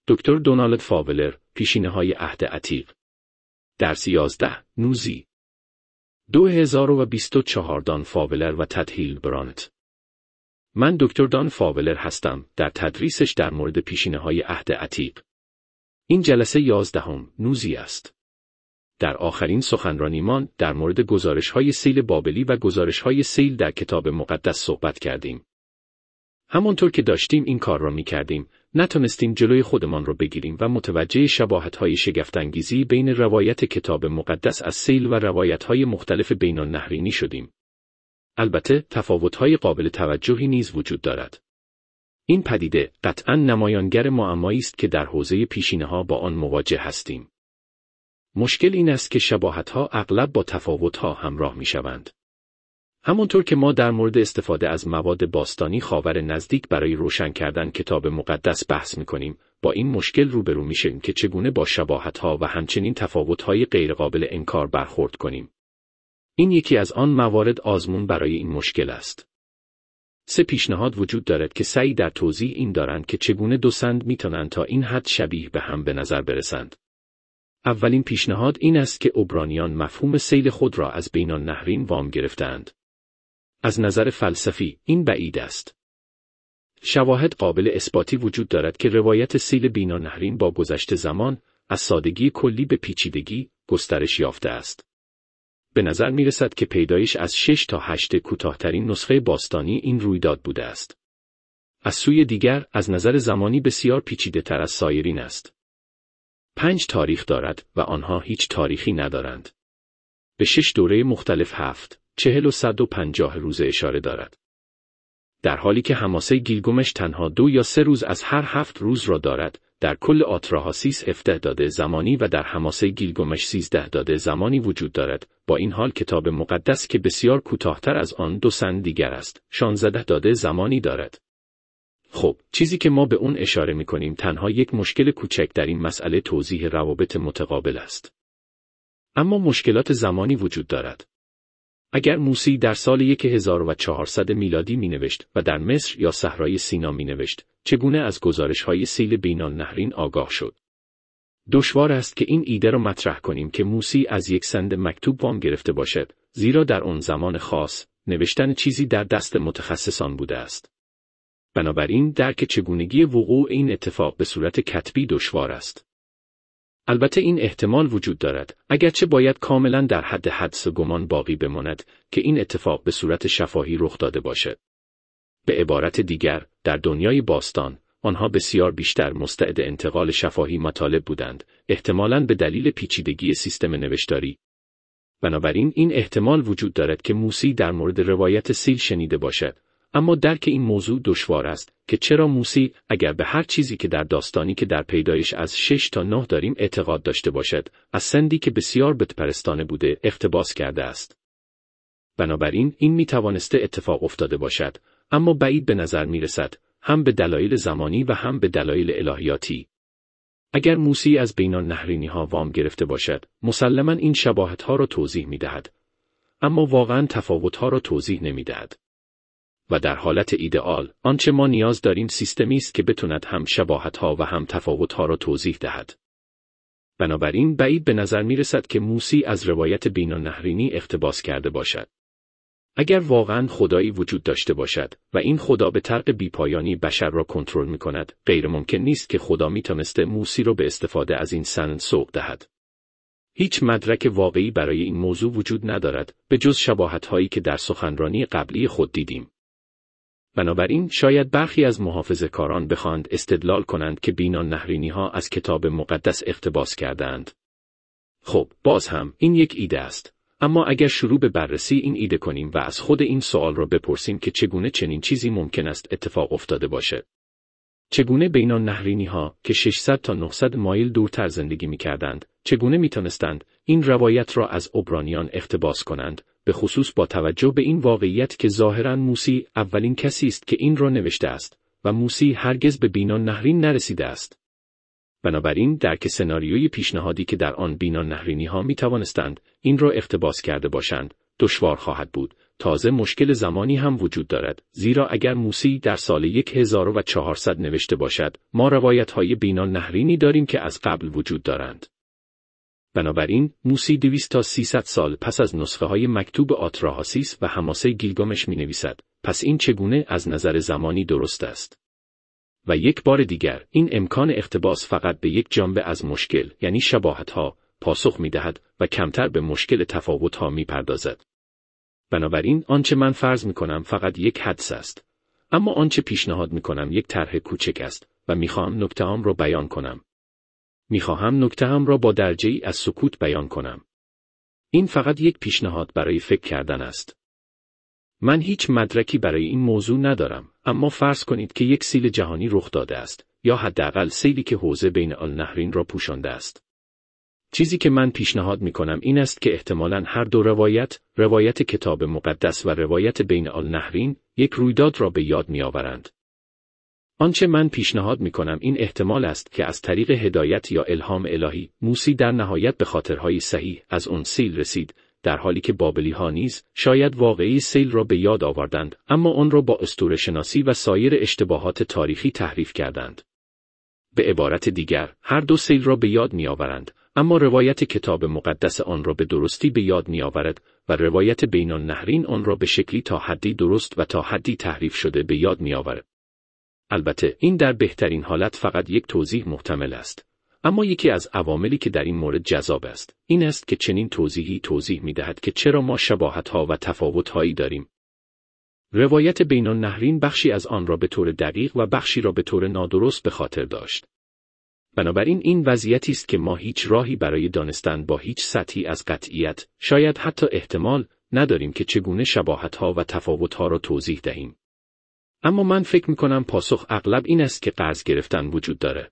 دکتر دونالد فاولر، پیشینه‌های عهد عتیق. درس 11. نوزی. 2024 دان فاولر و تد هیلبرانت. من دکتر دان فاولر هستم، در تدریسش در مورد پیشینه‌های عهد عتیق. این جلسه 11 نوزی است. در آخرین سخنرانیمان در مورد گزارش‌های سیل بابلی و گزارش‌های سیل در کتاب مقدس صحبت کردیم. همانطور که داشتیم این کار را می‌کردیم، نتونستیم جلوی خودمان را بگیریم و متوجه شباهت‌های شگفت‌انگیزی بین روایت کتاب مقدس از سیل و روایت‌های مختلف بین‌النهرینی شدیم. البته تفاوت‌های قابل توجهی نیز وجود دارد. این پدیده قطعاً نمایانگر معمایی است که در حوزه پیشینه‌ها با آن مواجه هستیم. مشکل این است که شباهت‌ها اغلب با تفاوت‌ها همراه می‌شوند. همانطور که ما در مورد استفاده از مواد باستانی خاور نزدیک برای روشن کردن کتاب مقدس بحث می‌کنیم، با این مشکل روبرو می‌شویم که چگونه با شباهت‌ها و همچنین تفاوت‌های غیرقابل انکار برخورد کنیم. این یکی از آن موارد آزمون برای این مشکل است. 3 پیشنهاد وجود دارد که سعی در توضیح این دارند که چگونه دو سند می‌توانند تا این حد شبیه به هم به نظر برسند. اولین پیشنهاد این است که عبرانیان مفهوم سیل خود را از بین‌النهرین وام گرفتند. از نظر فلسفی این بعید است. شواهد قابل اثباتی وجود دارد که روایت سیل بین‌النهرین با گذشت زمان از سادگی کلی به پیچیدگی گسترش یافته است. به نظر می رسد که پیدایش از 6 تا 8 کوتاه‌ترین نسخه باستانی این رویداد بوده است. از سوی دیگر از نظر زمانی بسیار پیچیده‌تر از سایرین است. 5 تاریخ دارد و آنها هیچ تاریخی ندارند. به 6 دوره مختلف 7، 40 و 150 روز اشاره دارد. در حالی که حماسه گیلگومش تنها 2 یا 3 روز از هر 7 روز را دارد، در کل آتراهاسیس 17 داده زمانی و در حماسه گیلگومش 13 داده زمانی وجود دارد. با این حال کتاب مقدس که بسیار کوتاه‌تر از آن 2 سند دیگر است، 16 داده زمانی دارد. خب، چیزی که ما به اون اشاره می‌کنیم تنها یک مشکل کوچک در این مسئله توضیح روابط متقابل است. اما مشکلات زمانی وجود دارد. اگر موسی در سال 1400 میلادی مینوشت و در مصر یا صحرای سینا مینوشت، چگونه از گزارش‌های سیل بین‌النهرین آگاه شد؟ دشوار است که این ایده را مطرح کنیم که موسی از یک سند مکتوب وام گرفته باشد، زیرا در آن زمان خاص، نوشتن چیزی در دست متخصصان بوده است. بنابراین درک چگونگی وقوع این اتفاق به صورت کتبی دشوار است. البته این احتمال وجود دارد، اگرچه باید کاملا در حد حدس و گمان باقی بماند که این اتفاق به صورت شفاهی رخ داده باشد. به عبارت دیگر، در دنیای باستان، آنها بسیار بیشتر مستعد انتقال شفاهی مطالب بودند، احتمالاً به دلیل پیچیدگی سیستم نوشتاری. بنابراین این احتمال وجود دارد که موسی در مورد روایت سیل شنیده باشد، اما درک این موضوع دشوار است که چرا موسی اگر به هر چیزی که در داستانی که در پیدایش از 6 تا 9 داریم اعتقاد داشته باشد، از سندی که بسیار بتپرستانه بوده اقتباس کرده است. بنابراین این می توانسته اتفاق افتاده باشد، اما بعید به نظر می رسد، هم به دلایل زمانی و هم به دلایل الهیاتی. اگر موسی از بین‌النهرینی ها وام گرفته باشد، مسلماً این شباهت ها را توضیح می دهد، اما واقعاً تفاوت ها را توضیح نمی دهد. و در حالت ایدئال، آنچه ما نیاز داریم سیستمی است که بتواند هم شباهت‌ها و هم تفاوت‌ها را توضیح دهد. بنابراین بعید به نظر می‌رسد که موسی از روایت بین‌النهرینی اقتباس کرده باشد. اگر واقعاً خدایی وجود داشته باشد و این خدا به طرق بی‌پایانی بشر را کنترل می‌کند، غیر ممکن نیست که خدا می‌توانسته موسی را به استفاده از این سند سوق دهد. هیچ مدرک واقعی برای این موضوع وجود ندارد، به جز شباهت‌هایی که در سخنرانی قبلی خود دیدیم. بنابراین شاید برخی از محافظه‌کاران بخواهند استدلال کنند که بین‌النهرینی‌ها از کتاب مقدس اقتباس کردند. خب، باز هم این یک ایده است، اما اگر شروع به بررسی این ایده کنیم و از خود این سوال را بپرسیم که چگونه چنین چیزی ممکن است اتفاق افتاده باشد. چگونه بین‌النهرینی‌ها که 600 تا 900 مایل دورتر زندگی می‌کردند، چگونه می‌توانستند این روایت را از عبرانیان اقتباس کنند؟ به خصوص با توجه به این واقعیت که ظاهراً موسی اولین کسی است که این را نوشته است و موسی هرگز به بین‌النهرین نرسیده است. بنابراین درک سناریوی پیشنهادی که در آن بین‌النهرینی‌ها می‌توانستند این را اقتباس کرده باشند، دشوار خواهد بود، تازه مشکل زمانی هم وجود دارد، زیرا اگر موسی در سال 1400 نوشته باشد، ما روایت‌های بین‌النهرینی داریم که از قبل وجود دارند. بنابراین موسی 200 تا 300 سال پس از نسخه‌های مکتوب آتراهاسیس و حماسه گیلگامش می‌نویسد. پس این چگونه از نظر زمانی درست است؟ و یک بار دیگر این امکان اقتباس فقط به یک جنبه از مشکل، یعنی شباهت‌ها، پاسخ می‌دهد و کمتر به مشکل تفاوت‌ها می‌پردازد. بنابراین آنچه من فرض می‌کنم فقط یک حدس است، اما آنچه پیشنهاد می‌کنم یک طرح کوچک است و می‌خواهم نکته‌ام را بیان کنم. می‌خواهم نکته‌ام را با درجه‌ای از سکوت بیان کنم. این فقط یک پیشنهاد برای فکر کردن است. من هیچ مدرکی برای این موضوع ندارم، اما فرض کنید که یک سیل جهانی رخ داده است، یا حداقل سیلی که حوزه بین النهرین را پوشانده است. چیزی که من پیشنهاد می‌کنم این است که احتمالاً هر دو روایت کتاب مقدس و روایت بین النهرین، یک رویداد را به یاد می‌آورند. آنچه من پیشنهاد می‌کنم این احتمال است که از طریق هدایت یا الهام الهی، موسی در نهایت به خاطرهای صحیح از اون سیل رسید، در حالی که بابلی‌ها نیز شاید واقعی سیل را به یاد آوردند، اما آن را با اسطوره‌شناسی و سایر اشتباهات تاریخی تحریف کردند. به عبارت دیگر، هر دو سیل را به یاد می‌آورند، اما روایت کتاب مقدس آن را به درستی به یاد می‌آورد و روایت بین النهرین آن را به شکلی تا حدی درست و تا حدی تحریف شده به یاد می‌آورد. البته این در بهترین حالت فقط یک توضیح محتمل است. اما یکی از عواملی که در این مورد جذاب است، این است که چنین توضیحی توضیح می‌دهد که چرا ما شباهت‌ها و تفاوت‌هایی داریم. روایت بین النهرین بخشی از آن را به طور دقیق و بخشی را به طور نادرست به خاطر داشت. بنابراین این وضعیتی است که ما هیچ راهی برای دانستن با هیچ سطحی از قطعیت، شاید حتی احتمال، نداریم که چگونه شباهت‌ها و تفاوت‌ها را توضیح دهیم. اما من فکر می‌کنم پاسخ اغلب این است که قرض گرفتن وجود داره.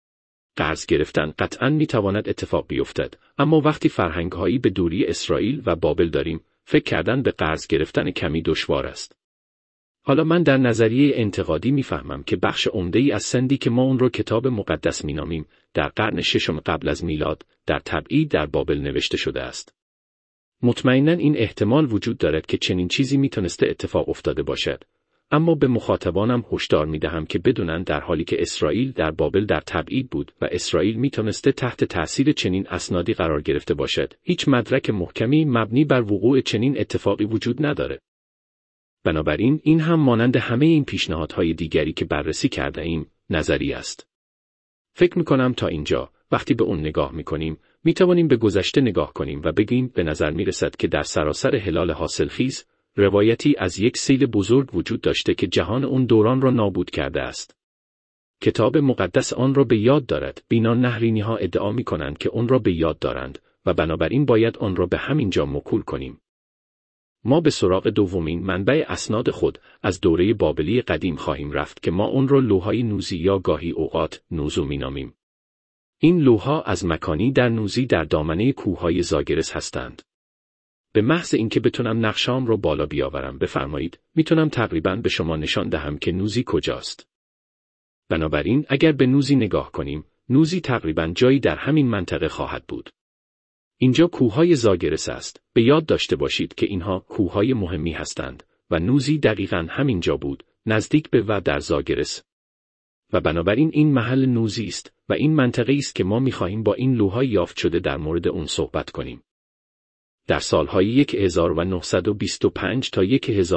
قرض گرفتن قطعاً می‌تواند اتفاق بیفتد، اما وقتی فرهنگ‌هایی به دوری اسرائیل و بابل داریم، فکر کردن به قرض گرفتن کمی دشوار است. حالا من در نظریه انتقادی می‌فهمم که بخش عمده‌ای از سندی که ما اون رو کتاب مقدس می‌نامیم، در قرن ششم قبل از میلاد، در تبعید در بابل نوشته شده است. مطمئناً این احتمال وجود دارد که چنین چیزی می‌تونسته اتفاق افتاده باشد. اما به مخاطبانم هشدار می‌دهم که بدونن در حالی که اسرائیل در بابل در تبعید بود و اسرائیل می‌تونسته تحت تأثیر چنین اسنادی قرار گرفته باشد، هیچ مدرک محکمی مبنی بر وقوع چنین اتفاقی وجود نداره. بنابراین این هم مانند همه این پیشنهادهای دیگری که بررسی کرده ایم، نظری است. فکر می‌کنم تا اینجا، وقتی به اون نگاه می‌کنیم، می‌توانیم به گذشته نگاه کنیم و بگیم به نظر می‌رسد که در سراسر هلال حاصلخیز، روایتی از یک سیل بزرگ وجود داشته که جهان اون دوران را نابود کرده است. کتاب مقدس آن را به یاد دارد. بین النهرینی‌ها ادعا می‌کنند که آن را به یاد دارند و بنابراین باید آن را به همین جا موکول کنیم. ما به سراغ دومین منبع اسناد خود از دوره بابلی قدیم خواهیم رفت که ما آن را لوح‌های نوزی یا گاهی اوقات نوزو می‌نامیم. این لوح‌ها از مکانی در نوزی در دامنه کوههای زاگرس هستند. به محض اینکه بتونم نقشه‌ام رو بالا بیاورم بفرمایید، میتونم تقریباً به شما نشان دهم که نوزی کجاست. بنابراین اگر به نوزی نگاه کنیم، نوزی تقریباً جایی در همین منطقه خواهد بود. اینجا کوههای زاگرس است. به یاد داشته باشید که اینها کوههای مهمی هستند و نوزی دقیقاً همین جا بود، نزدیک به و در زاگرس. و بنابراین این محل نوزی است و این منطقه است که ما می‌خواهیم با این لوح‌های یافت شده در مورد اون صحبت کنیم. در سالهای 1925 تا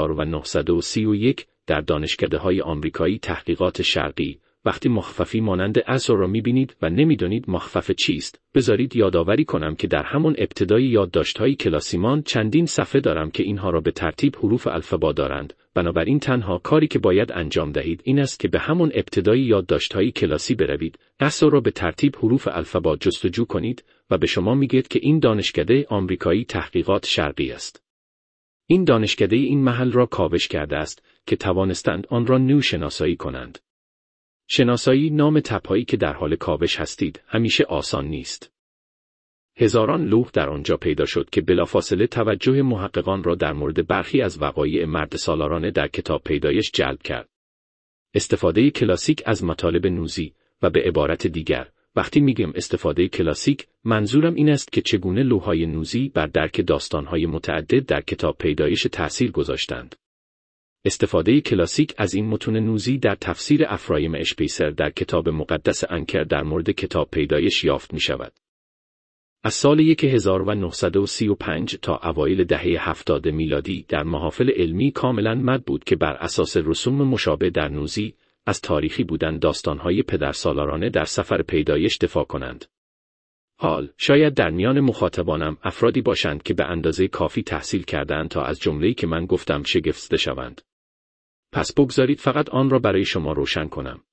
1931 در دانشکده‌های آمریکایی تحقیقات شرقی، وقتی مخففی مانند عصر را می‌بینید و نمی‌دانید مخفف چیست، بذارید یادآوری کنم که در همون ابتدای یادداشت‌های کلاسیمان چندین صفحه دارم که اینها را به ترتیب حروف الفبا دارند. بنابراین تنها کاری که باید انجام دهید این است که به همون ابتدای یادداشت‌های کلاسی بروید، عصر را به ترتیب حروف الفبا جستجو کنید و به شما میگه که این دانشکده آمریکایی تحقیقات شرقی است. این دانشکده این محل را کاوش کرده است که توانستند آن را نو شناسایی کنند. شناسایی نام تپه‌ای که در حال کاوش هستید همیشه آسان نیست. هزاران لوح در آنجا پیدا شد که بلافاصله توجه محققان را در مورد برخی از وقایع مرد سالارانه در کتاب پیدایش جلب کرد. استفاده کلاسیک از مطالب نوزی و به عبارت دیگر وقتی میگم استفاده کلاسیک، منظورم این است که چگونه لوح‌های نوزی بر درک داستان‌های متعدد در کتاب پیدایش تأثیر گذاشتند. استفاده کلاسیک از این متون نوزی در تفسیر افرایم اشپیسر در کتاب مقدس انکر در مورد کتاب پیدایش یافت می‌شود. از سال 1935 تا اوایل دهه 70 میلادی در محافل علمی کاملاً مد بود که بر اساس رسوم مشابه در نوزی از تاریخی بودن داستان‌های پدرسالارانه در سفر پیدایش دفاع کنند. حال شاید در میان مخاطبانم افرادی باشند که به اندازه کافی تحصیل کردند تا از جمله‌ای که من گفتم شگفت‌زده شوند. پس بگذارید فقط آن را برای شما روشن کنم.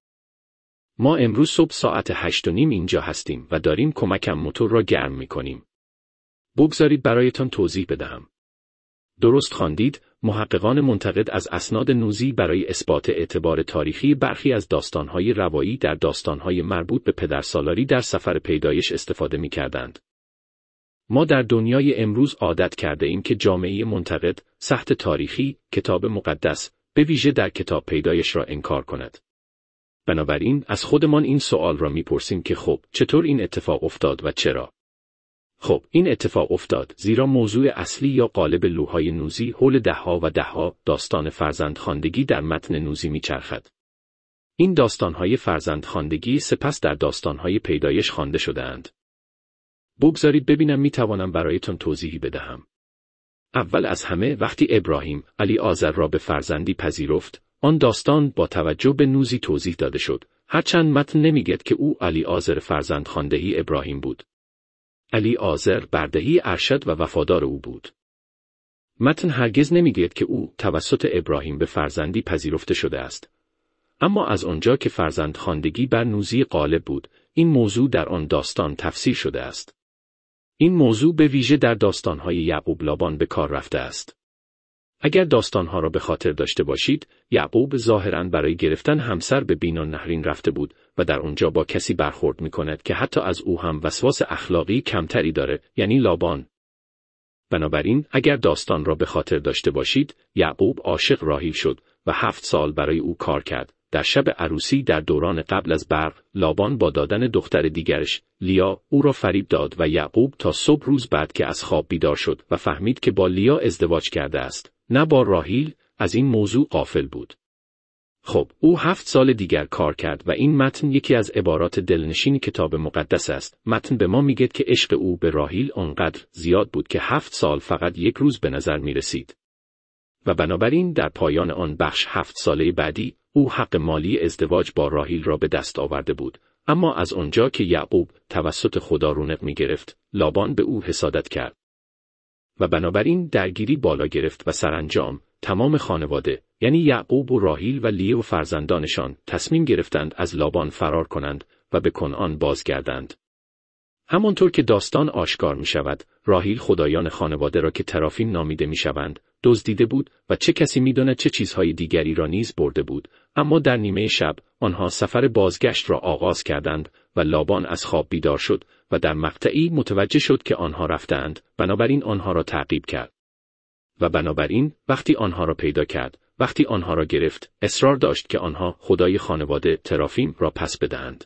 ما امروز صبح ساعت 8:30 اینجا هستیم و داریم کمکم موتور را گرم می‌کنیم. بگذارید برایتان توضیح بدهم. درست خواندید، محققان منتقد از اسناد نوزی برای اثبات اعتبار تاریخی برخی از داستان‌های روایی در داستان‌های مربوط به پدرسالاری در سفر پیدایش استفاده می‌کردند. ما در دنیای امروز عادت کرده ایم که جامعه منتقد، سخت تاریخی، کتاب مقدس، به ویژه در کتاب پیدایش را انکار کند. بنابراین از خودمان این سوال را می‌پرسیم که خب چطور این اتفاق افتاد و چرا؟ خب این اتفاق افتاد زیرا موضوع اصلی یا قالب لوح‌های نوزی حول ده‌ها و ده‌ها داستان فرزندخواندگی در متن نوزی می‌چرخد. این داستان‌های فرزندخواندگی سپس در داستان‌های پیدایش خوانده شده‌اند. بگذارید ببینم می‌توانم برایتان توضیحی بدهم. اول از همه وقتی ابراهیم علی آزر را به فرزندی پذیرفت، آن داستان با توجه به نوزی توضیح داده شد، هرچند متن نمیگد که او علی آزر فرزندخواندهی ابراهیم بود. علی آزر بردهی ارشد و وفادار او بود. متن هرگز نمیگوید که او توسط ابراهیم به فرزندی پذیرفته شده است. اما از آنجا که فرزندخواندگی بر نوزی غالب بود، این موضوع در آن داستان تفسیر شده است. این موضوع به ویژه در داستان‌های یعقوب لابان به کار رفته است. اگر داستان‌ها را به خاطر داشته باشید، یعقوب ظاهراً برای گرفتن همسر به بین‌النهرین رفته بود و در اونجا با کسی برخورد می‌کند که حتی از او هم وسواس اخلاقی کمتری داره، یعنی لابان. بنابراین اگر داستان را به خاطر داشته باشید، یعقوب عاشق راحیل شد و 7 سال برای او کار کرد. در شب عروسی در دوران قبل از برق، لابان با دادن دختر دیگرش، لیا، او را فریب داد و یعقوب تا صبح روز بعد که از خواب بیدار شد و فهمید که با لیا ازدواج کرده است، نه با راحیل، از این موضوع غافل بود. خب، او 7 سال دیگر کار کرد و این متن یکی از عبارات دلنشین کتاب مقدس است. متن به ما میگه که عشق او به راحیل آنقدر زیاد بود که 7 سال فقط یک روز به نظر می رسید. و بنابراین در پایان آن بخش 7 ساله بعدی، او حق مالی ازدواج با راحیل را به دست آورده بود. اما از آنجا که یعقوب توسط خدا رونق می گرفت، لابان به او حسادت کرد. و بنابراین درگیری بالا گرفت و سرانجام تمام خانواده، یعنی یعقوب و راحیل و لیا و فرزندانشان، تصمیم گرفتند از لابان فرار کنند و به کنعان بازگردند. همانطور که داستان آشکار می شود، راحیل خدایان خانواده را که ترافیم نامیده می شوند، دزدیده بود و چه کسی می داند چه چیزهای دیگری را نیز برده بود. اما در نیمه شب، آنها سفر بازگشت را آغاز کردند و لابان از خواب بیدار شد و در مقطعی متوجه شد که آنها رفتند، بنابراین آنها را تعقیب کرد. و بنابراین وقتی آنها را پیدا کرد، وقتی آنها را گرفت، اصرار داشت که آنها خدای خانواده ترافیم را پس بدهند.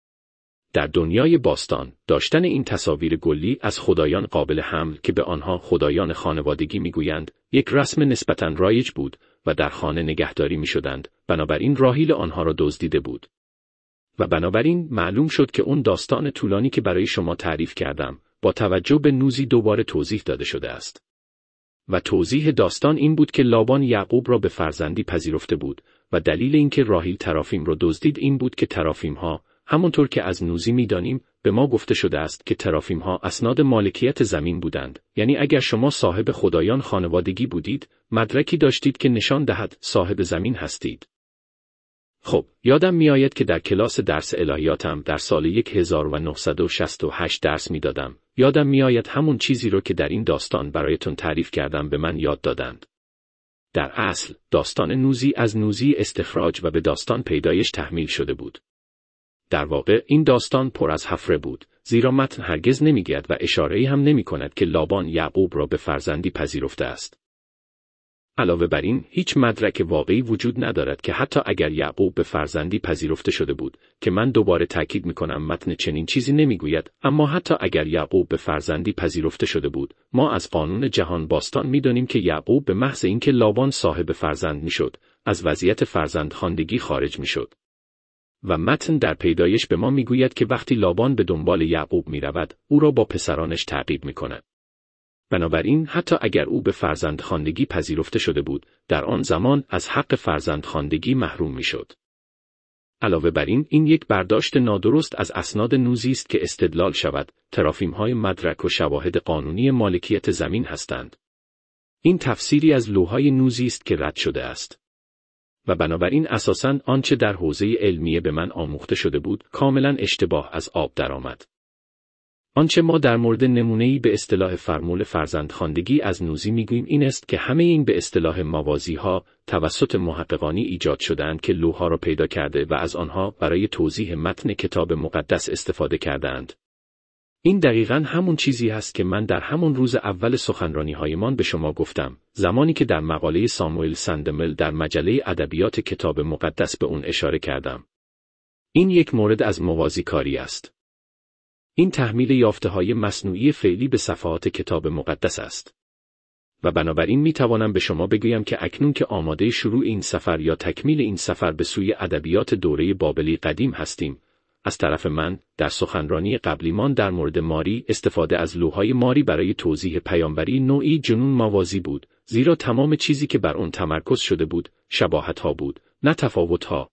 در دنیای باستان، داشتن این تصاویر گلی از خدایان قابل حمل که به آنها خدایان خانوادگی میگویند، یک رسم نسبتاً رایج بود و در خانه نگهداری میشدند، بنابراین راحیل آنها را دزدیده بود. و بنابراین معلوم شد که اون داستان طولانی که برای شما تعریف کردم، با توجه به نوزی دوباره توضیح داده شده است. و توضیح داستان این بود که لابان یعقوب را به فرزندی پذیرفته بود و دلیل اینکه راحیل ترافیم را دزدید این بود که ترافیم‌ها، همونطور که از نوزی می‌دانیم، به ما گفته شده است که ترافیم‌ها اسناد مالکیت زمین بودند، یعنی اگر شما صاحب خدایان خانوادگی بودید، مدرکی داشتید که نشان دهد صاحب زمین هستید. خب، یادم میآید که در کلاس درس الهیاتم در سال 1968 درس میدادم. یادم میآید همون چیزی رو که در این داستان برایتون تعریف کردم به من یاد دادند. در اصل، داستان نوزی از نوزی استخراج و به داستان پیدایش تحمیل شده بود. در واقع این داستان پر از حفره بود، زیرا متن هرگز نمیگوید و اشاره‌ای هم نمی‌کند که لابان یعقوب را به فرزندی پذیرفته است. علاوه بر این، هیچ مدرک واقعی وجود ندارد که حتی اگر یعقوب به فرزندی پذیرفته شده بود، که من دوباره تاکید می‌کنم متن چنین چیزی نمیگوید، اما حتی اگر یعقوب به فرزندی پذیرفته شده بود، ما از قانون جهان باستان می‌دانیم که یعقوب به محض اینکه لابان صاحب فرزند می‌شد، از وضعیت فرزندخواندگی خارج می‌شد. و متن در پیدایش به ما می‌گوید که وقتی لابان به دنبال یعقوب می‌رود، او را با پسرانش تعقیب می‌کند. بنابراین حتی اگر او به فرزندخواندگی پذیرفته شده بود، در آن زمان از حق فرزندخواندگی محروم میشد. علاوه بر این یک برداشت نادرست از اسناد نوزی است که استدلال شود ترافیم‌های مدرک و شواهد قانونی مالکیت زمین هستند. این تفسیری از لوح‌های نوزی است که رد شده است. و بنابراین اساساً آنچه در حوزه علمیه به من آموخته شده بود، کاملاً اشتباه از آب درآمد. آنچه ما در مورد نمونه‌ای به اصطلاح فرمول فرزندخواندگی از نوزی میگوییم این است که همه این به اصطلاح موازی‌ها توسط محققانی ایجاد شده‌اند که لوح‌ها را پیدا کرده و از آنها برای توضیح متن کتاب مقدس استفاده کرده‌اند. این دقیقاً همون چیزی است که من در همون روز اول سخنرانی‌هایمان به شما گفتم، زمانی که در مقاله ساموئل سندمل در مجله ادبیات کتاب مقدس به اون اشاره کردم. این یک مورد از موازی‌کاری است. این تحمیل یافته‌های مصنوعی فعلی به صفحات کتاب مقدس است. و بنابراین می توانم به شما بگویم که اکنون که آماده شروع این سفر یا تکمیل این سفر به سوی ادبیات دوره بابلی قدیم هستیم، از طرف من در سخنرانی قبلیمان در مورد ماری استفاده از لوح‌های ماری برای توضیح پیامبری نوعی جنون موازی بود، زیرا تمام چیزی که بر آن تمرکز شده بود شباهت‌ها بود، نه تفاوت‌ها.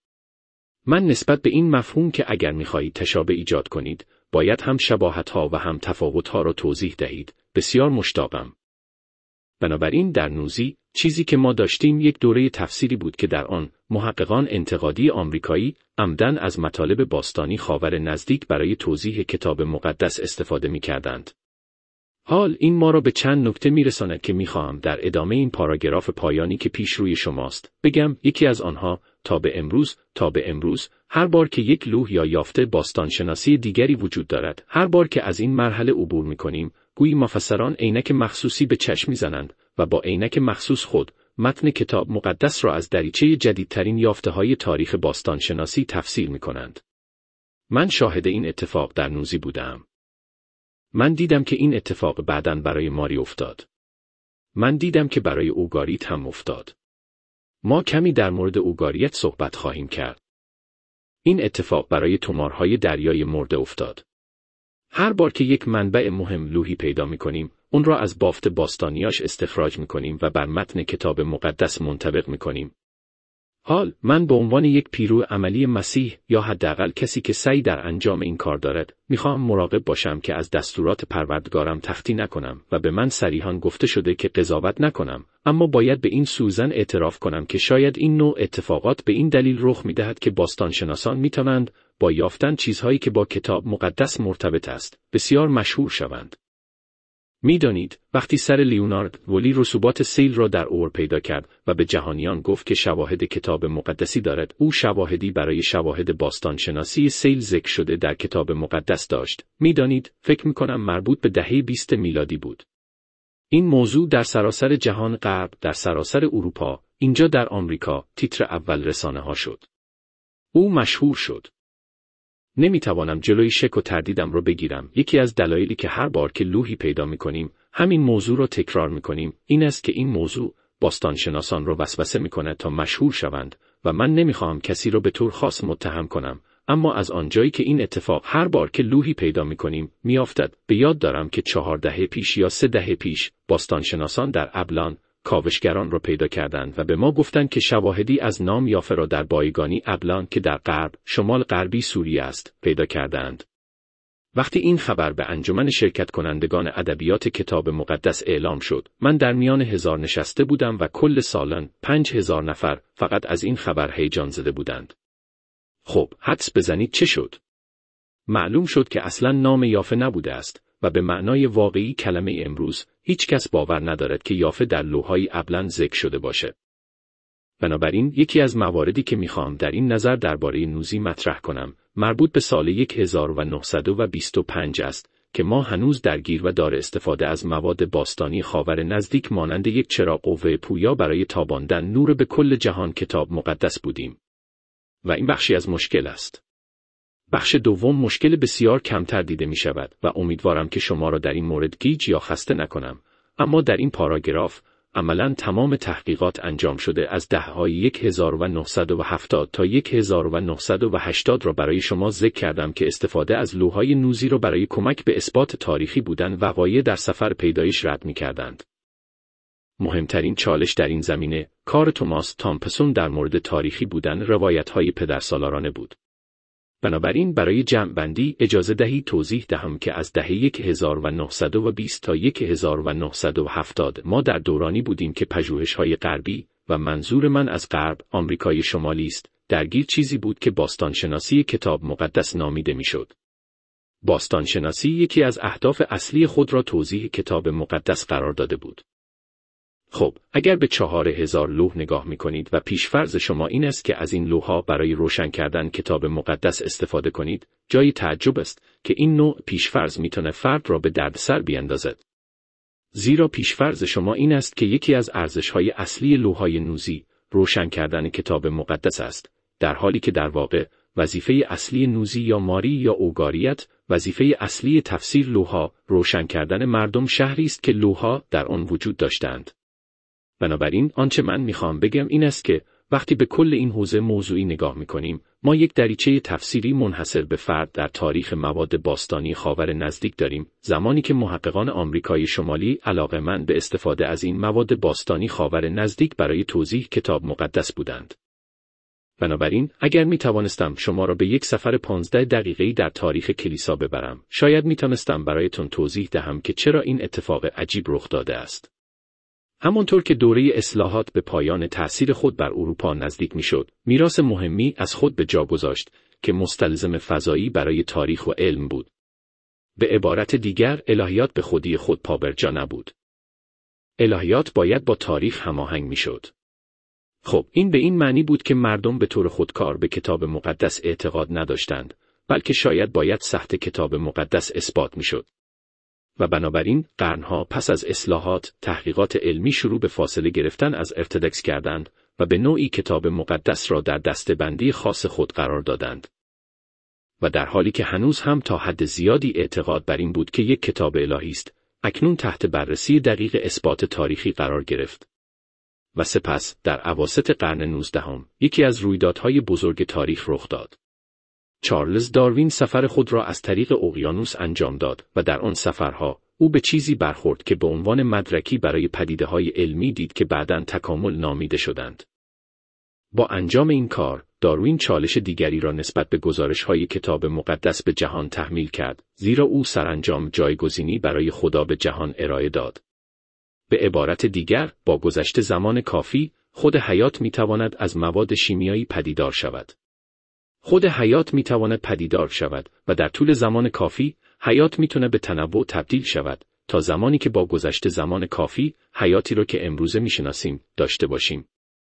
من نسبت به این مفهوم که اگر می‌خواهید تشابه ایجاد کنید، باید هم شباهت‌ها و هم تفاوت‌ها را توضیح دهید. بسیار مشتاقم. بنابراین در نوزی، چیزی که ما داشتیم یک دوره تفسیری بود که در آن محققان انتقادی آمریکایی عمدن از مطالب باستانی خاور نزدیک برای توضیح کتاب مقدس استفاده می‌کردند. حال این ما را به چند نکته می‌رساند که می‌خواهم در ادامه این پاراگراف پایانی که پیش روی شماست بگم. یکی از آنها تا به امروز هر بار که یک لوح یا یافته باستانشناسی دیگری وجود دارد، هر بار که از این مرحله عبور می‌کنیم، گویی مفسران عینک مخصوصی به چشم می‌زنند و با عینک مخصوص خود متن کتاب مقدس را از دریچه جدیدترین یافته‌های تاریخ باستانشناسی تفسیر می‌کنند. من شاهد این اتفاق در نوزی بودم. من دیدم که این اتفاق بعداً برای ماری افتاد. من دیدم که برای اوگاریت هم افتاد. ما کمی در مورد اوگاریت صحبت خواهیم کرد. این اتفاق برای تومارهای دریای مرده افتاد. هر بار که یک منبع مهم لوحی پیدا می‌کنیم، اون را از بافت باستانیاش استخراج می‌کنیم و بر متن کتاب مقدس منطبق می‌کنیم. حال من به عنوان یک پیرو عملی مسیح یا حداقل کسی که سعی در انجام این کار دارد، می‌خواهم مراقب باشم که از دستورات پروردگارم تخطی نکنم و به من صریحاً گفته شده که قضاوت نکنم، اما باید به این سوزن اعتراف کنم که شاید این نوع اتفاقات به این دلیل رخ می‌دهد که باستانشناسان می‌توانند با یافتن چیزهایی که با کتاب مقدس مرتبط است، بسیار مشهور شوند. می‌دانید، وقتی سر لیونارد ولی رسوبات سیل را در اور پیدا کرد و به جهانیان گفت که شواهد کتاب مقدسی دارد، او شواهدی برای شواهد باستانشناسی سیل ذکر شده در کتاب مقدس داشت. می‌دانید، فکر می‌کنم مربوط به دهه 20 میلادی بود. این موضوع در سراسر جهان غرب، در سراسر اروپا، اینجا در آمریکا، تیتر اول رسانه‌ها شد. او مشهور شد. نمیتوانم جلوی شک و تردیدم رو بگیرم. یکی از دلایلی که هر بار که لوحی پیدا میکنیم، همین موضوع رو تکرار میکنیم، این است که این موضوع باستانشناسان رو وسوسه میکند تا مشهور شوند و من نمیخواهم کسی رو به طور خاص متهم کنم، اما از آنجایی که این اتفاق هر بار که لوحی پیدا میکنیم میافتد، به یاد دارم که 4 دهه پیش یا 3 دهه پیش باستانشناسان در ابلان کاوشگران را پیدا کردند و به ما گفتند که شواهدی از نام یافته را در بایگانی ابلان که در غرب شمال غربی سوریه است پیدا کردند. وقتی این خبر به انجمن شرکت کنندگان ادبیات کتاب مقدس اعلام شد، من در میان هزار نشسته بودم و کل سالن 5000 نفر فقط از این خبر هیجان زده بودند. خب، حدس بزنید چه شد؟ معلوم شد که اصلاً نام یافته نبوده است و به معنای واقعی کلمه امروز هیچ کس باور ندارد که یافته در لوح‌های ابلان ذکر شده باشه. بنابراین یکی از مواردی که میخوام در این نظر درباره نوزی مطرح کنم مربوط به سال 1925 است که ما هنوز درگیر و دار استفاده از مواد باستانی خاور نزدیک مانند یک چراغ قوه پویا برای تاباندن نور به کل جهان کتاب مقدس بودیم. و این بخشی از مشکل است. بخش دوم مشکل بسیار کمتر دیده می شود و امیدوارم که شما را در این مورد گیج یا خسته نکنم، اما در این پاراگراف عملاً تمام تحقیقات انجام شده از دهه‌های 1970 تا 1980 را برای شما ذکر کردم که استفاده از لوح‌های نوزی را برای کمک به اثبات تاریخی بودن وقایع در سفر پیدایش رد می‌کردند. مهمترین چالش در این زمینه کار توماس تامپسون در مورد تاریخی بودن روایت‌های پدرسالارانه بود. بنابراین برای جمع‌بندی اجازه دهید توضیح دهم که از دهه 1920 تا 1970 ما در دورانی بودیم که پژوهش‌های غربی و منظور من از غرب آمریکای شمالی است درگیر چیزی بود که باستانشناسی کتاب مقدس نامیده میشد. باستانشناسی یکی از اهداف اصلی خود را توضیح کتاب مقدس قرار داده بود. خب، اگر به 4000 لوح نگاه می‌کنید و پیشفرض شما این است که از این لوح‌ها برای روشن کردن کتاب مقدس استفاده کنید، جای تعجب است که این نوع پیشفرض می‌تونه فرد را به دردسر بیاندازد. زیرا پیشفرض شما این است که یکی از ارزش‌های اصلی لوح‌های نوزی روشن کردن کتاب مقدس است، در حالی که در واقع وظیفه اصلی نوزی یا ماری یا اوگاریت، وظیفه اصلی تفسیر لوح‌ها روشن کردن مردم شهری است که لوح‌ها در آن وجود داشتند. بنابراین آنچه من میخوام بگم این است که وقتی به کل این حوزه موضوعی نگاه میکنیم، ما یک دریچه تفسیری منحصر به فرد در تاریخ مواد باستانی خاور نزدیک داریم، زمانی که محققان آمریکای شمالی علاقه‌مند به استفاده از این مواد باستانی خاور نزدیک برای توضیح کتاب مقدس بودند. بنابراین اگر میتوانستم شما را به یک سفر 15 دقیقه‌ای در تاریخ کلیسا ببرم، شاید میتونستم برایتون توضیح دهم که چرا این اتفاق عجیب رخ داده است. همانطور که دوره اصلاحات به پایان تأثیر خود بر اروپا نزدیک میشد، میراث مهمی از خود به جا گذاشت که مستلزم فضایی برای تاریخ و علم بود. به عبارت دیگر، الهیات به خودی خود پابرجا نبود. الهیات باید با تاریخ هماهنگ میشد. خب، این به این معنی بود که مردم به طور خودکار به کتاب مقدس اعتقاد نداشتند، بلکه شاید باید سخت کتاب مقدس اثبات میشد. و بنابراین قرنها پس از اصلاحات تحقیقات علمی شروع به فاصله گرفتن از ارتدکس کردند و به نوعی کتاب مقدس را در دسته‌بندی خاص خود قرار دادند. و در حالی که هنوز هم تا حد زیادی اعتقاد بر این بود که یک کتاب الهی است، اکنون تحت بررسی دقیق اثبات تاریخی قرار گرفت. و سپس در اواسط قرن 19 یکی از رویدادهای بزرگ تاریخ رخ داد. چارلز داروین سفر خود را از طریق اقیانوس انجام داد و در آن سفرها او به چیزی برخورد که به عنوان مدرکی برای پدیده‌های علمی دید که بعداً تکامل نامیده شدند. با انجام این کار، داروین چالش دیگری را نسبت به گزارش‌های کتاب مقدس به جهان تحمیل کرد، زیرا او سرانجام جایگزینی برای خدا به جهان ارائه داد. به عبارت دیگر، با گذشت زمان کافی، خود حیات می‌تواند از مواد شیمیایی پدیدار شود. خود حیات میتواند پدیدار شود و در طول زمان کافی حیات میتونه به تنوع تبدیل شود تا زمانی که با گذشت زمان کافی حیاتی رو که امروزه میشناسیم داشته باشیم.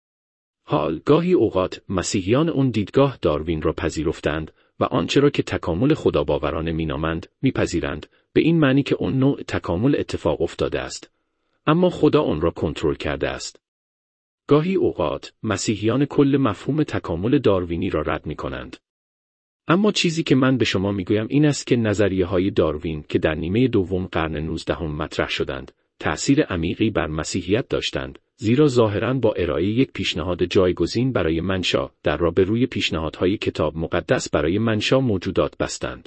حال گاهی اوقات مسیحیان اون دیدگاه داروین را پذیرفتند و آنچه را که تکامل خداباورانه مینامند میپذیرند، به این معنی که اون نوع تکامل اتفاق افتاده است، اما خدا اون را کنترل کرده است. گاهی اوقات مسیحیان کل مفهوم تکامل داروینی را رد می کنند. اما چیزی که من به شما می گویم این است که نظریه های داروین که در نیمه دوم قرن 19 مطرح شدند، تأثیر عمیقی بر مسیحیت داشتند، زیرا ظاهراً با ارائه یک پیشنهاد جایگزین برای منشا در رابطه پیشنهادهای کتاب مقدس برای منشا موجودات بستند.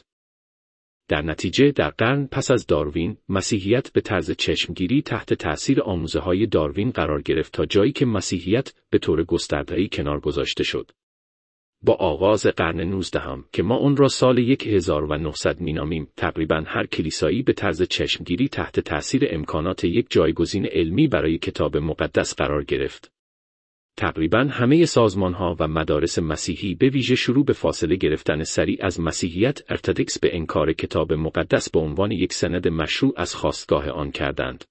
در نتیجه در قرن پس از داروین، مسیحیت به طرز چشمگیری تحت تأثیر آموزه‌های داروین قرار گرفت تا جایی که مسیحیت به طور گسترده‌ای کنار گذاشته شد. با آغاز قرن 19 که ما اون را سال 1900 مینامیم، تقریباً هر کلیسایی به طرز چشمگیری تحت تأثیر امکانات یک جایگزین علمی برای کتاب مقدس قرار گرفت. تقریباً همه سازمان‌ها و مدارس مسیحی به ویژه شروع به فاصله گرفتن سریع از مسیحیت ارتدکس به انکار کتاب مقدس به عنوان یک سند مشروع از خاستگاه آن کردند.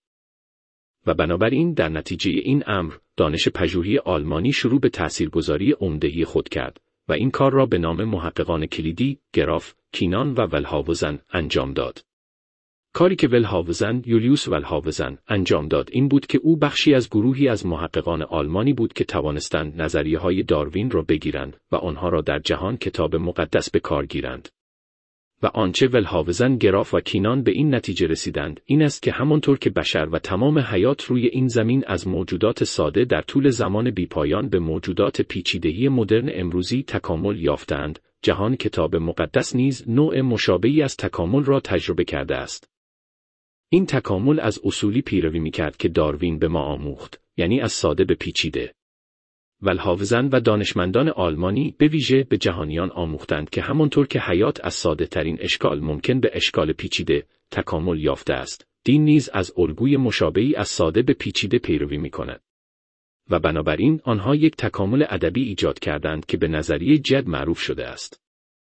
و بنابراین در نتیجه این امر، دانش پژوهی آلمانی شروع به تاثیرگذاری عمده‌ای خود کرد و این کار را به نام محققان کلیدی، گراف، کینان و ولهاوزن انجام داد. کاری که ولهاوزن، یولیوس ولهاوزن انجام داد این بود که او بخشی از گروهی از محققان آلمانی بود که توانستند نظریه‌های داروین را بگیرند و آنها را در جهان کتاب مقدس به کار گیرند. و آنچه ولهاوزن، گراف و کینان به این نتیجه رسیدند این است که همانطور که بشر و تمام حیات روی این زمین از موجودات ساده در طول زمان بیپایان به موجودات پیچیده‌ای مدرن امروزی تکامل یافتند، جهان کتاب مقدس نیز نوع مشابهی از تکامل را تجربه کرده است. این تکامل از اصولی پیروی می‌کرد که داروین به ما آموخت، یعنی از ساده به پیچیده. ولهاوزن و دانشمندان آلمانی به ویژه به جهانیان آموختند که همانطور که حیات از ساده ترین اشکال ممکن به اشکال پیچیده تکامل یافته است، دین نیز از الگوی مشابهی از ساده به پیچیده پیروی می‌کند. و بنابراین آنها یک تکامل ادبی ایجاد کردند که به نظریه جد معروف شده است.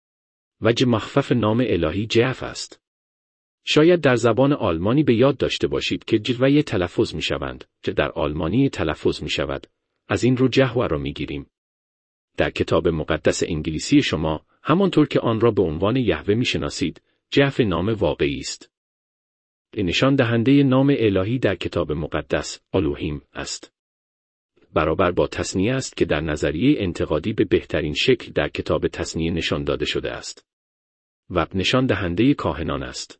وجه مخفف نام الهی جف است. شاید در زبان آلمانی به یاد داشته باشید که جلوه تلفظ می‌شوند، که در آلمانی تلفظ می‌شود. از این رو جهوه را می‌گیریم. در کتاب مقدس انگلیسی شما، همانطور که آن را به عنوان یهوه می‌شناسید، جف نام واقعی است. نشان دهنده نام الهی در کتاب مقدس، الوهیم است. برابر با تثنیه است که در نظریه انتقادی به بهترین شکل در کتاب تثنیه نشان داده شده است. و نشان دهنده کاهنان است.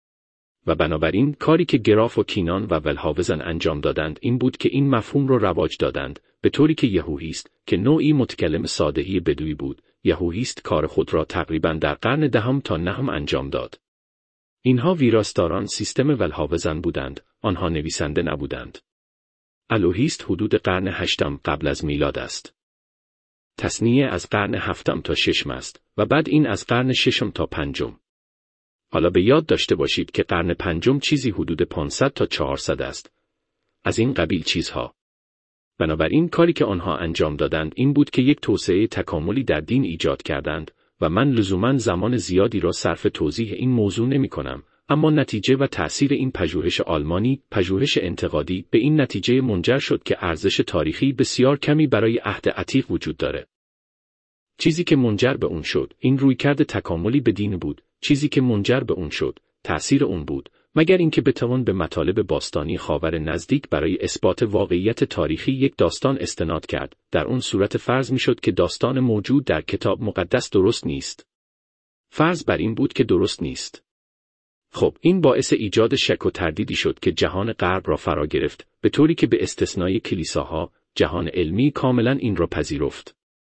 و بنابراین کاری که گراف و کینان و ولهاوزن انجام دادند این بود که این مفهوم را رواج دادند، به طوری که یهوهیست که نوعی متکلم سادهی بدوی بود، یهوهیست کار خود را تقریباً در قرن دهم تا نهم انجام داد. اینها ویراستاران سیستم ولهاوزن بودند، آنها نویسنده نبودند. الوهیست حدود قرن هشتم قبل از میلاد است. تثنیه از قرن هفتم تا ششم است و بعد این از قرن ششم تا پنجم. حالا به یاد داشته باشید که قرن پنجم چیزی حدود 500 تا 400 است. از این قبیل چیزها. بنابراین کاری که آنها انجام دادند این بود که یک توسعه تکاملی در دین ایجاد کردند و من لزوماً زمان زیادی را صرف توضیح این موضوع نمی کنم، اما نتیجه و تأثیر این پژوهش آلمانی، پژوهش انتقادی، به این نتیجه منجر شد که ارزش تاریخی بسیار کمی برای عهد عتیق وجود داره. چیزی که منجر به اون شد، این رویکرد تکاملی به دین بود. چیزی که منجر به اون شد، تأثیر اون بود، مگر اینکه بتوان به مطالب باستانی خاور نزدیک برای اثبات واقعیت تاریخی یک داستان استناد کرد. در اون صورت فرض میشد که داستان موجود در کتاب مقدس درست نیست. فرض بر این بود که درست نیست. خب این باعث ایجاد شک و تردیدی شد که جهان غرب را فرا گرفت، به طوری که به استثنای کلیساها، جهان علمی کاملا این را پذیرفت.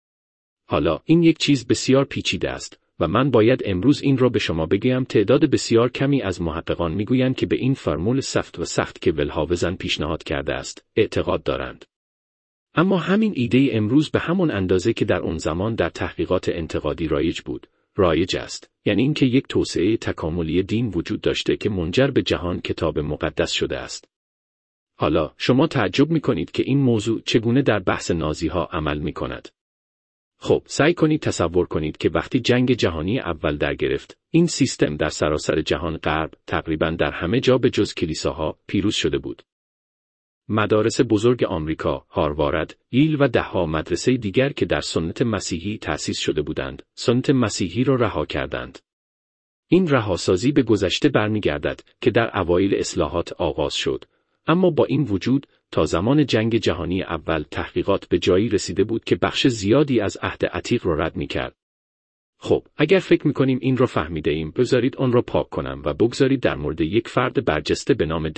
حالا این یک چیز بسیار پیچیده است. و من باید امروز این را به شما بگویم تعداد بسیار کمی از محققان میگویند که به این فرمول سخت که ولهاوزن پیشنهاد کرده است اعتقاد دارند. اما همین ایده امروز به همون اندازه که در اون زمان در تحقیقات انتقادی رایج است، یعنی اینکه یک توسعه تکاملی دین وجود داشته که منجر به جهان کتاب مقدس شده است. حالا شما تعجب میکنید که این موضوع چگونه در بحث نازیها عمل میکند. خب سعی کنید تصور کنید که وقتی جنگ جهانی اول در گرفت، این سیستم در سراسر جهان غرب تقریباً در همه جا به جز کلیساها پیروز شده بود. مدارس بزرگ آمریکا، هاروارد، ییل و دهها مدرسه دیگر که در سنت مسیحی تأسیس شده بودند، سنت مسیحی را رها کردند. این رهاسازی به گذشته برمیگردد که در اوایل اصلاحات آغاز شد، اما با این وجود تا زمان جنگ جهانی اول تحقیقات به جایی رسیده بود که بخش زیادی از عهد عتیق را رد می‌کرد. خب اگر فکر می‌کنیم این را فهمیده ایم، بذارید آن را پاک کنم و بگذارید در مورد یک فرد برجسته به نام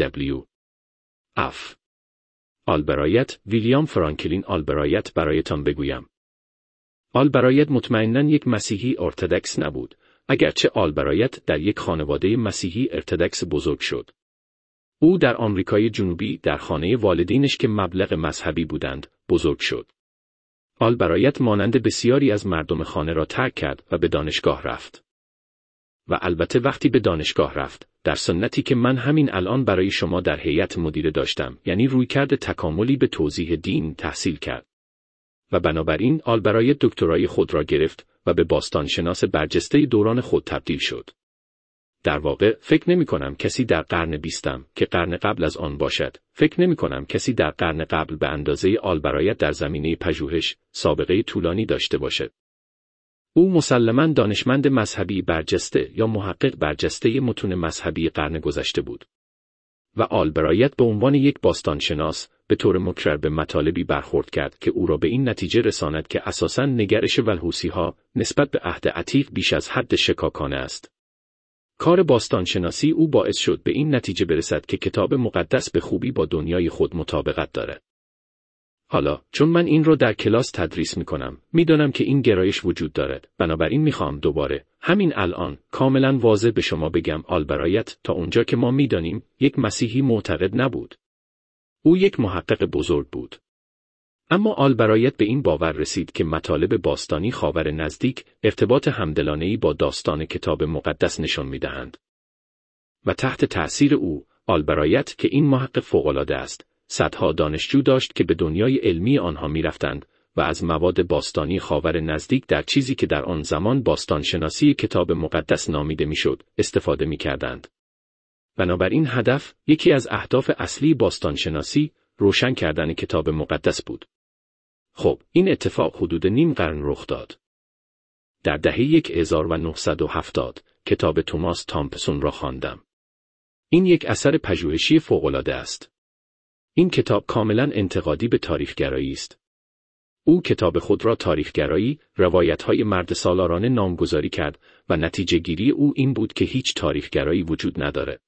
W.F. آلبرایت، ویلیام فرانکلین آلبرایت برایتان بگویم. آلبرایت مطمئناً یک مسیحی ارتدکس نبود، اگرچه آلبرایت در یک خانواده مسیحی ارتدکس بزرگ شد. او در آمریکای جنوبی در خانه والدینش که مبلغ مذهبی بودند، بزرگ شد. آلبرایت مانند بسیاری از مردم خانه را ترک کرد و به دانشگاه رفت. و البته وقتی به دانشگاه رفت، در سنتی که من همین الان برای شما در هیئت مدیره داشتم، یعنی رویکرد تکاملی به توضیح دین تحصیل کرد. و بنابراین آلبرایت دکترای خود را گرفت و به باستانشناس برجسته دوران خود تبدیل شد. در واقع فکر نمی کنم کسی در قرن 20 که قرن قبل از آن باشد، فکر نمی کنم کسی در قرن قبل به اندازه آلبرایت در زمینه پژوهش سابقه طولانی داشته باشد. او مسلماً دانشمند مذهبی برجسته یا محقق برجسته متون مذهبی قرن گذشته بود. و آلبرایت به عنوان یک باستانشناس به طور مکرر به مطالبی برخورد کرد که او را به این نتیجه رساند که اساساً نگرش ولهوسی‌ها نسبت به عهد عتیق بیش از حد شکاکانه است. کار باستانشناسی او باعث شد به این نتیجه برسد که کتاب مقدس به خوبی با دنیای خود مطابقت دارد. حالا چون من این رو در کلاس تدریس می‌کنم، می‌دانم که این گرایش وجود دارد. بنابراین می‌خوام دوباره همین الان کاملاً واضح به شما بگم آلبرایت تا اونجا که ما می‌دانیم یک مسیحی معتقد نبود. او یک محقق بزرگ بود. اما آلبرایت به این باور رسید که مطالب باستانی خاور نزدیک ارتباط همدلانه‌ای با داستان کتاب مقدس نشان می‌دهند. و تحت تأثیر او، آلبرایت که این محقق فوق‌العاده است، صدها دانشجو داشت که به دنیای علمی آنها می‌رفتند و از مواد باستانی خاور نزدیک در چیزی که در آن زمان باستانشناسی کتاب مقدس نامیده می‌شد، استفاده می‌کردند. بنابراین هدف، یکی از اهداف اصلی باستانشناسی، روشن کردن کتاب مقدس بود. خب، این اتفاق حدود نیم قرن رخ داد. در دهه 1970 کتاب توماس تامپسون را خواندم. این یک اثر پژوهشی فوق‌العاده است. این کتاب کاملا انتقادی به تاریخگرایی است. او کتاب خود را تاریخگرایی، روایت‌های مرد سالارانه نامگذاری کرد و نتیجه گیری او این بود که هیچ تاریخگرایی وجود ندارد.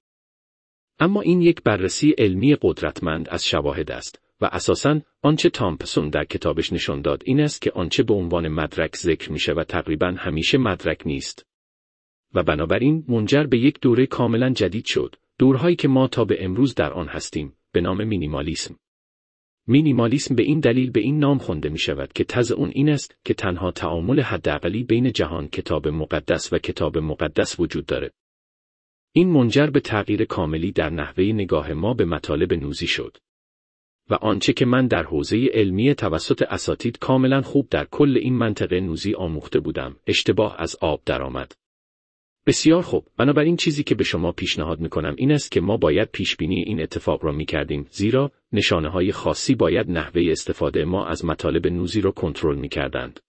اما این یک بررسی علمی قدرتمند از شواهد است و اساساً آنچه تامپسون در کتابش نشان داد این است که آنچه به عنوان مدرک ذکر میشه و تقریباً همیشه مدرک نیست. و بنابراین منجر به یک دوره کاملاً جدید شد، دورهایی که ما تا به امروز در آن هستیم، به نام مینیمالیسم. مینیمالیسم به این دلیل به این نام خوانده می شود که تز اون این است که تنها تعامل حداقلی بین جهان کتاب مقدس و کتاب مقدس وجود دارد. این منجر به تغییر کاملی در نحوه نگاه ما به مطالب نوزی شد. و آنچه که من در حوزه علمی توسط اساتید کاملا خوب در کل این منطقه نوزی آموخته بودم، اشتباه از آب درآمد. بسیار خوب، بنابراین چیزی که به شما پیشنهاد میکنم این است که ما باید پیشبینی این اتفاق را میکردیم، زیرا نشانه‌های خاصی باید نحوه استفاده ما از مطالب نوزی را کنترل میکردند.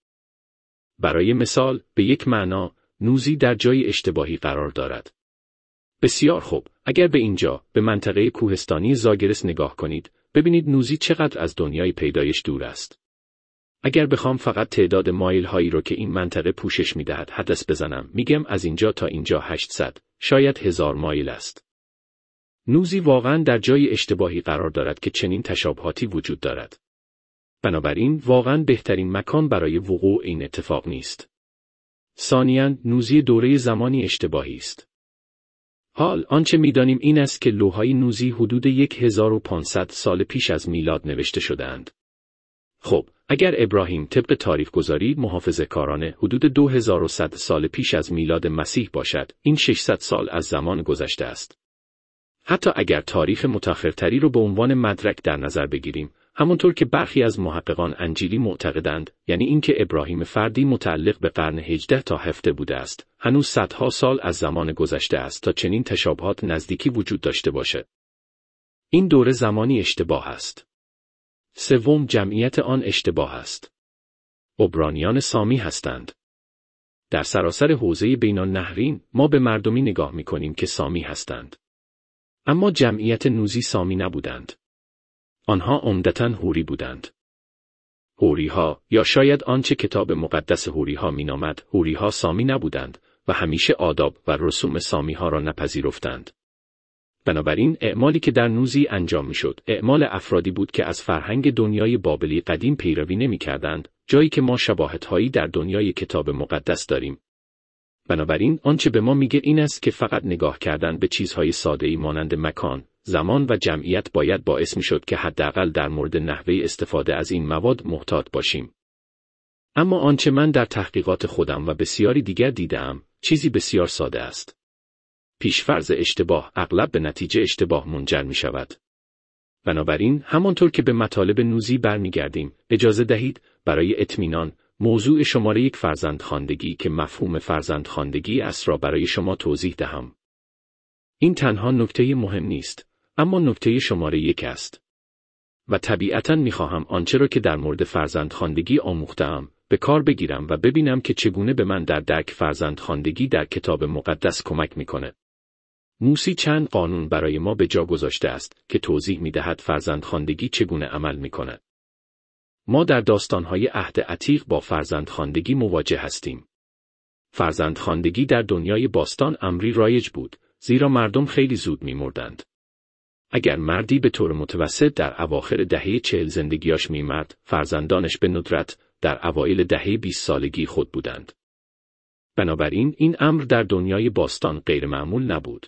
برای مثال، به یک معنا، نوزی در جای اشتباهی قرار دارد. بسیار خوب، اگر به اینجا، به منطقه کوهستانی زاگرس نگاه کنید، ببینید نوزی چقدر از دنیای پیدایش دور است. اگر بخوام فقط تعداد مایل هایی رو که این منطقه پوشش میدهد حدس بزنم، میگم از اینجا تا اینجا 800، شاید 1000 مایل است. نوزی واقعاً در جای اشتباهی قرار دارد که چنین تشابهاتی وجود دارد. بنابراین واقعاً بهترین مکان برای وقوع این اتفاق نیست. ثانیاً، نوزی دوره زمانی اشتباهی است. حال آنچه می‌دانیم این است که لوح‌های نوزی حدود 1500 سال پیش از میلاد نوشته شده‌اند. خب، اگر ابراهیم طبق تاریخ گذاری محافظه‌کارانه حدود 2100 سال پیش از میلاد مسیح باشد، این 600 سال از زمان گذشته است. حتی اگر تاریخ متأخرتری را به عنوان مدرک در نظر بگیریم، همانطور که برخی از محققان انجیلی معتقدند، یعنی اینکه ابراهیم فردی متعلق به قرن 18 تا 17 بوده است، هنوز صدها سال از زمان گذشته است تا چنین تشابهات نزدیکی وجود داشته باشد. این دوره زمانی اشتباه است. سوم، جمعیت آن اشتباه است. عبرانیان سامی هستند. در سراسر حوزه بین النهرین ما به مردمی نگاه می‌کنیم که سامی هستند. اما جمعیت نوزی سامی نبودند. آنها عمدتاً هوری بودند. هوری‌ها، یا شاید آنچه کتاب مقدس هوری‌ها می‌نامد، هوری‌ها سامی نبودند و همیشه آداب و رسوم سامی‌ها را نپذیرفتند. بنابراین اعمالی که در نوزی انجام می‌شد، اعمال افرادی بود که از فرهنگ دنیای بابلی قدیم پیروی نمی‌کردند، جایی که ما شباهت‌هایی در دنیای کتاب مقدس داریم. بنابراین آنچه به ما میگه این است که فقط نگاه کردن به چیزهای ساده‌ای مانند مکان، زمان و جمعیت باید باعث می‌شد که حداقل در مورد نحوه استفاده از این مواد محتاط باشیم. اما آنچه من در تحقیقات خودم و بسیاری دیگر دیدم، چیزی بسیار ساده است. پیشفرض اشتباه اغلب به نتیجه اشتباه منجر می شود. بنابراین همانطور که به مطالب نوزی برمیگردیم، اجازه دهید برای اطمینان موضوع شماره 1 فرزندخواندگی که مفهوم فرزندخواندگی است را برای شما توضیح دهم. این تنها نکته مهم نیست، اما نکته شماره 1 است. و طبیعتاً می‌خواهم آنچه را که در مورد فرزندخواندگی آموخته‌ام به کار بگیرم و ببینم که چگونه به من در درک فرزندخواندگی در کتاب مقدس کمک میکنه. موسی چند قانون برای ما به جا گذاشته است که توضیح میدهد فرزندخواندگی چگونه عمل میکند. ما در داستانهای عهد عتیق با فرزندخواندگی مواجه هستیم. فرزندخواندگی در دنیای باستان امری رایج بود، زیرا مردم خیلی زود می‌مردند. اگر مردی به طور متوسط در اواخر دهه 40 زندگیاش می‌مرد، فرزندانش به ندرت در اوایل دهه 20 سالگی خود بودند. بنابراین این امر در دنیای باستان غیرمعمول نبود.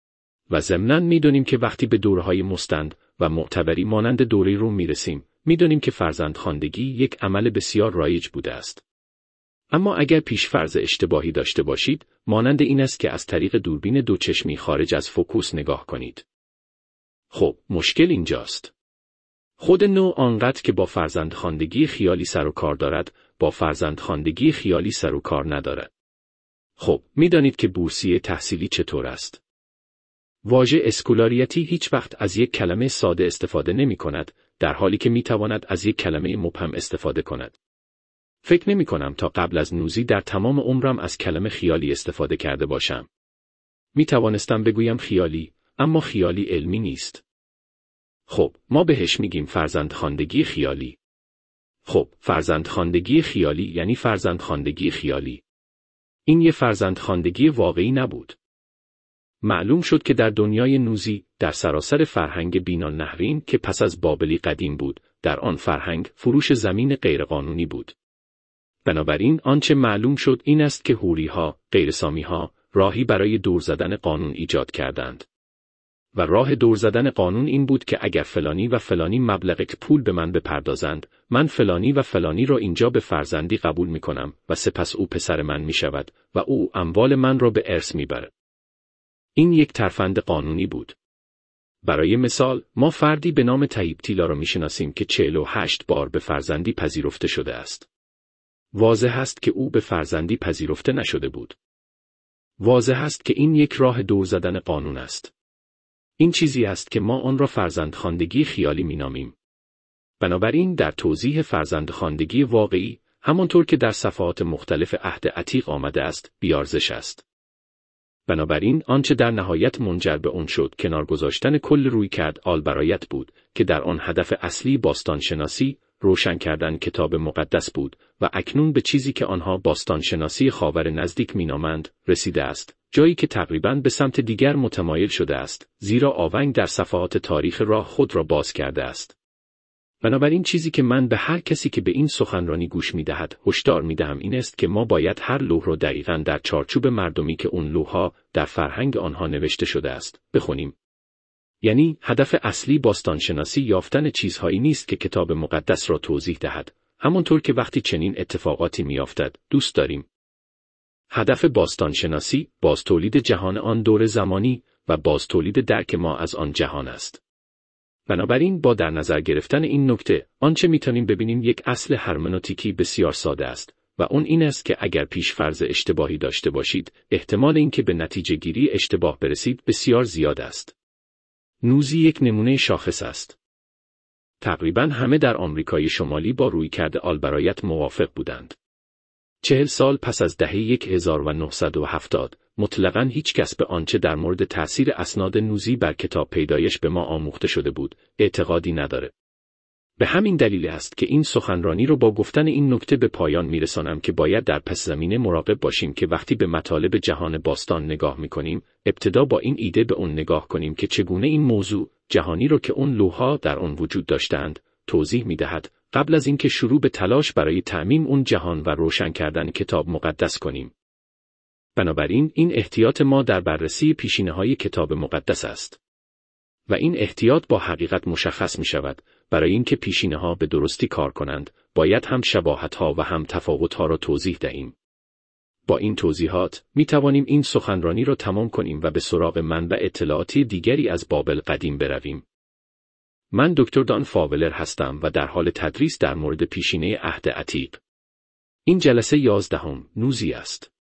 و ضمناً می‌دانیم که وقتی به دوره‌های مستند و معتبری مانند دوره روم می‌رسیم، می‌دانیم که فرزندخواندگی یک عمل بسیار رایج بوده است. اما اگر پیش‌فرض اشتباهی داشته باشید، مانند این است که از طریق دوربین دوچشمی خارج از فوکوس نگاه کنید. خب، مشکل اینجاست. خود نوع آنقدر که با فرزندخواندگی خیالی سر و کار دارد، با فرزندخواندگی خیالی سر و کار ندارد. خب، می‌دانید که بورسیه تحصیلی چطور است؟ واژه اسکولاریتی هیچ وقت از یک کلمه ساده استفاده نمی‌کند، در حالی که می‌تواند از یک کلمه مبهم استفاده کند. فکر نمی‌کنم تا قبل از نوزی در تمام عمرم از کلمه خیالی استفاده کرده باشم. می‌توانستم بگویم خیالی، اما خیالی علمی نیست. خب، ما بهش میگیم فرزندخواندگی خیالی. خب، فرزندخواندگی خیالی یعنی فرزندخواندگی خیالی. این یه فرزندخواندگی واقعی نبود. معلوم شد که در دنیای نوزی، در سراسر فرهنگ بین‌النهرین که پس از بابلی قدیم بود، در آن فرهنگ فروش زمین غیرقانونی بود. بنابراین آنچه معلوم شد این است که حوری‌ها، غیرسامی‌ها، راهی برای دور زدن قانون ایجاد کردند. و راه دور زدن قانون این بود که اگر فلانی و فلانی مبلغ پول به من بپردازند، من فلانی و فلانی را اینجا به فرزندی قبول می‌کنم و سپس او پسر من می‌شود و او اموال من را به ارث می‌برد. این یک ترفند قانونی بود. برای مثال، ما فردی به نام تهیبتیلا را می‌شناسیم که 48 بار به فرزندی پذیرفته شده است. واضح است که او به فرزندی پذیرفته نشده بود. واضح است که این یک راه دور زدن قانون است. این چیزی است که ما آن را فرزندخواندگی خیالی می‌نامیم. بنابراین در توضیح فرزندخواندگی واقعی، همانطور که در صفحات مختلف عهد عتیق آمده است، بیارزش است. بنابراین آنچه در نهایت منجر به آن شد کنار گذاشتن کل رویکرد آلبرایت بود که در آن هدف اصلی باستانشناسی، روشن کردن کتاب مقدس بود و اکنون به چیزی که آنها باستانشناسی خاور نزدیک مینامند رسیده است، جایی که تقریباً به سمت دیگر متمایل شده است، زیرا آونگ در صفحات تاریخ راه خود را باز کرده است. بنابراین چیزی که من به هر کسی که به این سخنرانی گوش می‌دهد هشدار می‌دهم این است که ما باید هر لوح را دقیقاً در چارچوب مردمی که اون لوح‌ها در فرهنگ آنها نوشته شده است، بخونیم. یعنی هدف اصلی باستانشناسی یافتن چیزهایی نیست که کتاب مقدس را توضیح دهد، همانطور که وقتی چنین اتفاقاتی میافتد دوست داریم. هدف باستانشناسی بازتولید جهان آن دور زمانی و بازتولید درک ما از آن جهان است. بنابراین با در نظر گرفتن این نکته، آنچه میتونیم ببینیم یک اصل هرمنوتیکی بسیار ساده است و اون این است که اگر پیش‌فرض اشتباهی داشته باشید، احتمال اینکه به نتیجه گیری اشتباه برسید بسیار زیاد است. نوزی یک نمونه شاخص است. تقریباً همه در آمریکای شمالی با رویکرد آلبرایت موافق بودند. 40 سال پس از دهه 1970 مطلقاً هیچ کس به آنچه در مورد تأثیر اسناد نوزی بر کتاب پیدایش به ما آموخته شده بود اعتقادی نداره. به همین دلیل است که این سخنرانی رو با گفتن این نکته به پایان میرسانم که باید در پس زمینه مراقب باشیم که وقتی به مطالب جهان باستان نگاه میکنیم، ابتدا با این ایده به اون نگاه کنیم که چگونه این موضوع جهانی رو که اون لوح‌ها در اون وجود داشتند توضیح میدهد، قبل از اینکه شروع به تلاش برای تعمیم اون جهان و روشن کردن کتاب مقدس کنیم. بنابراین این احتیاط ما در بررسی پیشینه‌های کتاب مقدس است. و این احتیاط با حقیقت مشخص می شود. برای اینکه پیشینه‌ها به درستی کار کنند، باید هم شباهت‌ها و هم تفاوت‌ها را توضیح دهیم. با این توضیحات می توانیم این سخنرانی را تمام کنیم و به سراغ منبع اطلاعاتی دیگری از بابل قدیم برویم. من دکتر دان فاولر هستم و در حال تدریس در مورد پیشینه عهد عتیق. این جلسه 11 نوزی است.